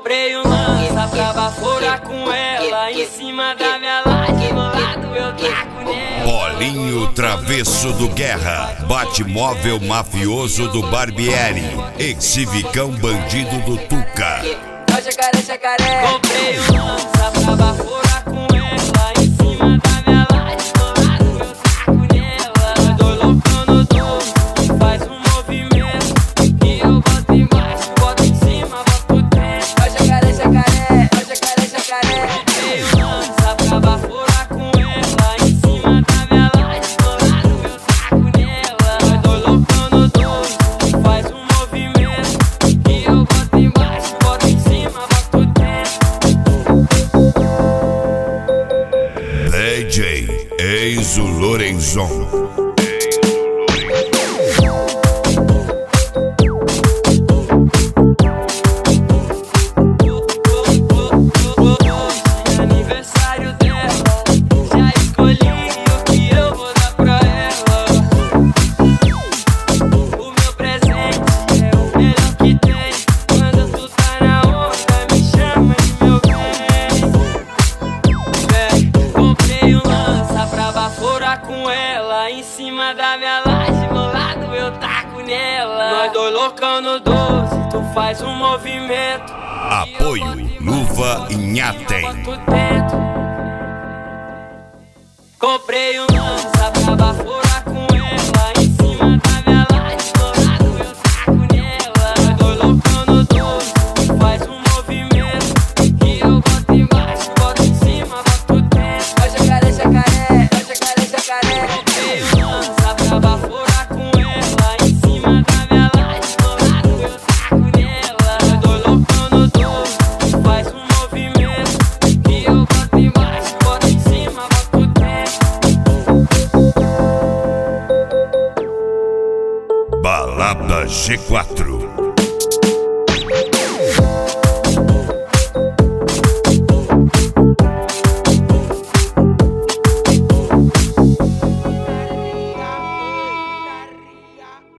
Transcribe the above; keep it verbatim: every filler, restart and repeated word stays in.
Comprei um lança pra baforar com ela. Em cima da minha laje, do lado eu taco nela. Bolinho travesso do Guerra, Batmóvel mafioso do Barbieri, Exivicão bandido do Tuca. Jacaré, jacaré. Comprei um lança pra baforar com ela. Em cima da minha laje, do lado eu taco nela. Nós dois loucão no doce, faz um movimento que eu boto embaixo, boto em cima, boto dentro. Ó jacaré, jacaré, ó jacaré, jacaré. Comprei um lança pra baforar com ela. Em cima da minha laje, do lado eu taco nela. Nós dois loucão no doce, faz um movimento que eu boto embaixo, boto em cima, boto dentro. D J Enzo Lorenzon. Aniversário dela, já escolhi o que eu vou dar pra ela. O meu presente é o melhor que tem. Quando tu tá na onda, me chama de meu bem. É, comprei um lança pra baforar com ela. Em cima da minha laje, do lado eu taco nela. Nós dois loucão no doze, tu faz um movimento. Apoio Luva Inhatem. Comprei um lança pra baforar com ela. Em cima da minha laje, do lado eu taco nela. Nós dois loucão no doze, faz um movimento que eu boto embaixo, boto em cima, boto dentro. Ó jacaré, jacaré, ó jacaré, jacaré. Comprei um lança pra baforar com ela. Em cima da minha laje, do lado eu taco nela. Nós dois loucão no doze, faz um movimento que eu boto embaixo, boto em cima, boto dentro. Balada G quatro.